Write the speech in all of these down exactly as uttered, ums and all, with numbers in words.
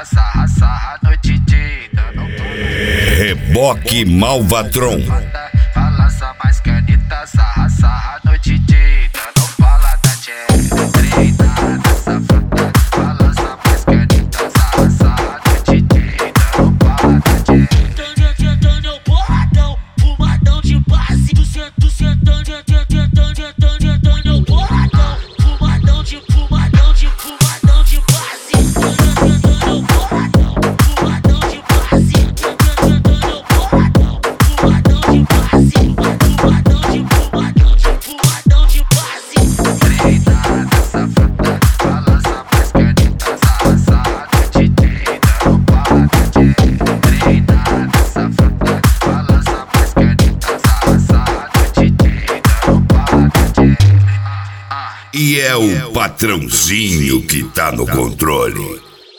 caneta, sarra, sarra no D J, dando Reboque Malvatron. Balança mais caneta, sarra, sarra no D J, dando bala da J. Treinada, safada, balança mais caneta, sarra, sarra no D J, dando bala da J. Tentando eu porradão, fumadão de base. Tu senta, sentando, tentando, tentando, tentando eu porradão, fumadão de, fumadão de, fumadão de base. Tentando eu porradão, fumadão de base. Tentando eu porradão, fumadão de base. Fumadão de, fumadão de, fumadão de base. Treinada, safada, balança mais caneta, sarra, sarra no D J, dando bala da J. Treinada, safada, balança mais caneta, sarra, sarra no D J, dando bala da J. E é o patrãozinho que tá no controle.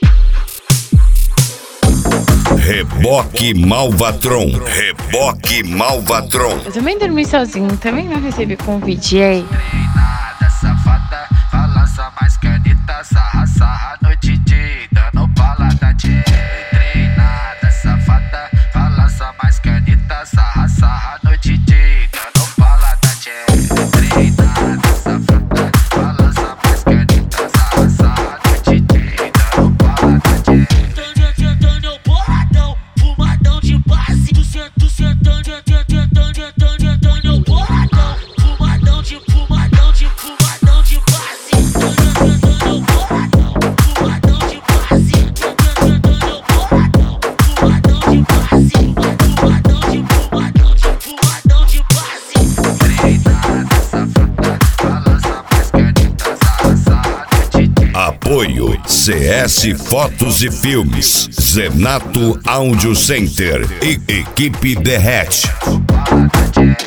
Reboque Malvatron. Reboque Malvatron. Eu também dormi sozinho, também não recebi convite. E aí? Treinada, safada, balança mais caneta, sarra, sarra no D J, dando bala da J. Treinada, safada, balança mais caneta, sarra, sarra no D J, dando bala da J. Treinada, safada, balança mais caneta, sarra, sarra no D J, dando bala da J. Tentando eu porradão, fumadão de base. Tu senta, sentando, tentando, tentando, tentando eu porradão, fumadão de, fumadão de, fumadão de base. Tentando eu porradão, fumadão de base. Tentando eu porradão, fumadão de base. Fumadão de, fumadão de, fumadão de base. Treinada, safada, balança mais caneta, sarra, sarra no D J. Apoio C S Fotos e Filmes, Zenato Audio Center e Equipe Derrete. Bala da J.